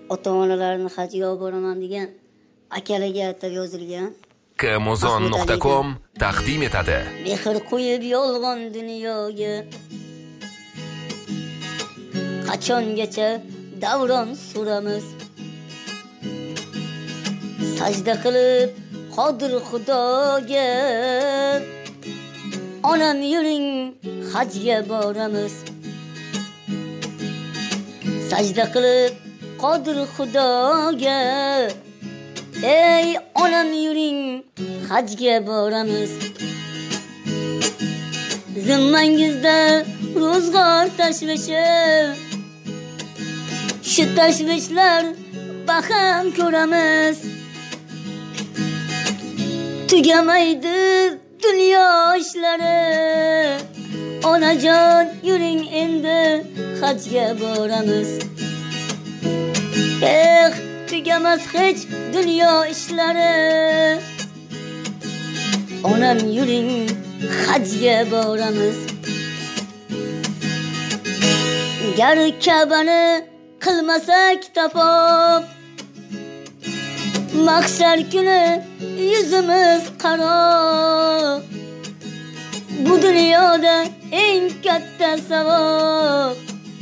ota-onalarini hajga olib boraman degan akalarga atab yozilgan. Kmozon.com taqdim etadi. Mehr qo'yib yolg'on dunyoga qachongacha davron suramiz. Sajda qilib Qodir Xudoga onam yuring hajga boramiz. Sajda qilib Qodir Xudoga ey onam yuring hajga boramiz. Zimmangizda ro'zg'or tashvishi, shu tashvishlar baham ko'ramiz. Tugamaydi dunyo ishlari, onajon yuring endi hajga boramiz. Tugamas hech dunyo ishlari, onam yuring hajga boramiz. Gar Ka'bani qilmasak tapob, mahshar kuni yuzimiz qaro. Bu dunyoda eng katta savob,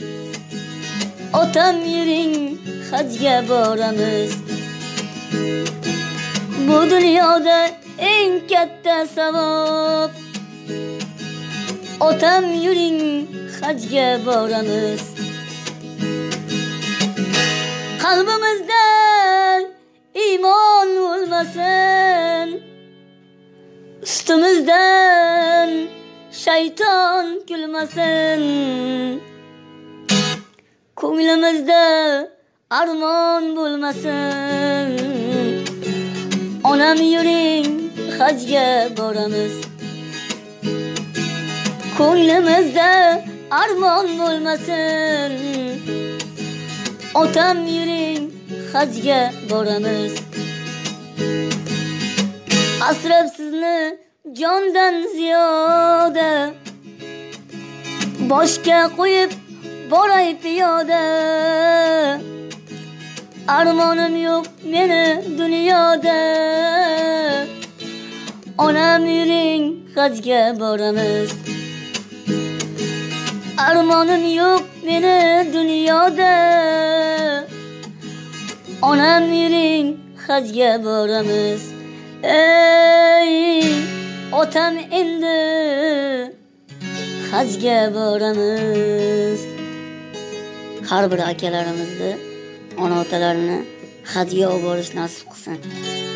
otam yuring hajga boramiz. Bu dunyoda eng katta savob, otam yuring hajga boramiz. Qalbimizda iymon o'lmasin, ustimizdan shayton kulmasin. Ko'nglimizda armon bo'lmasin, onam yuring hajga boramiz. Ko'nglimizda armon bo'lmasin, otam yuring hajga boramiz. Asrab sizni jondan ziyoda, boshga qo'yib boray piyoda. Armonim yo'q meni dunyoda, onam yuring hajga boramiz. Armonim yo'q meni dunyoda, onam yuring hajga boramiz. Ey otam endi hajga boramiz. Har bir akalarimizni, ona otalarini hajga olib borish nasib qilsin.